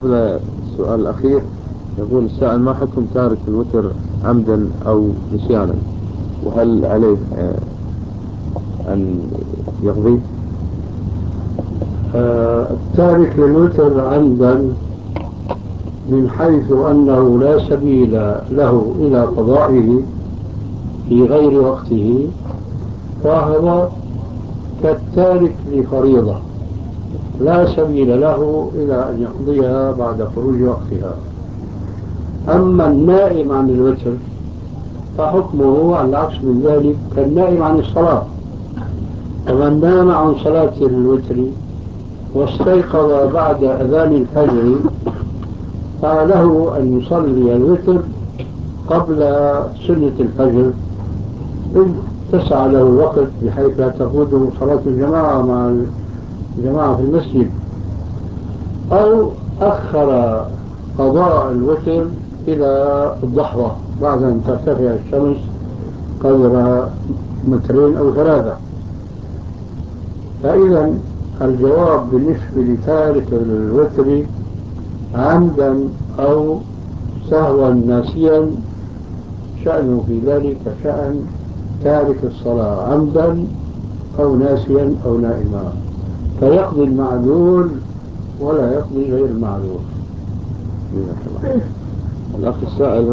السؤال الأخير يقول السائل: ما حكم تارك الوتر عمدا أو نسيانا؟ وهل عليه أن يقضي؟ التارك للوتر عمدا من حيث أنه لا سبيل له إلى قضائه في غير وقته، فهو كالتارك لفريضة لا سبيل له إلى أن يقضيها بعد خروج وقتها. أما النائم عن الوتر فحكمه على العكس من ذلك كالنائم عن الصلاة. فمن نام عن صلاة الوتر واستيقظ بعد أذان الفجر فله أن يصلي الوتر قبل سنة الفجر إذ اتسع له الوقت بحيث لا تفوته صلاة الجماعة مع الجماعة في المسجد، أو أخر قضاء الوتر إلى الضحوة بعد أن ترتفع الشمس قدر مترين أو ثلاثة. فإذا الجواب بالنسبة لتارك الوتر عمدا أو سهوا ناسيا شأنه في ذلك شأن تارك الصلاة عمدا أو ناسيا أو نائما، فيقضي المعذور ولا يقضي غير المعذور. الأخ السائل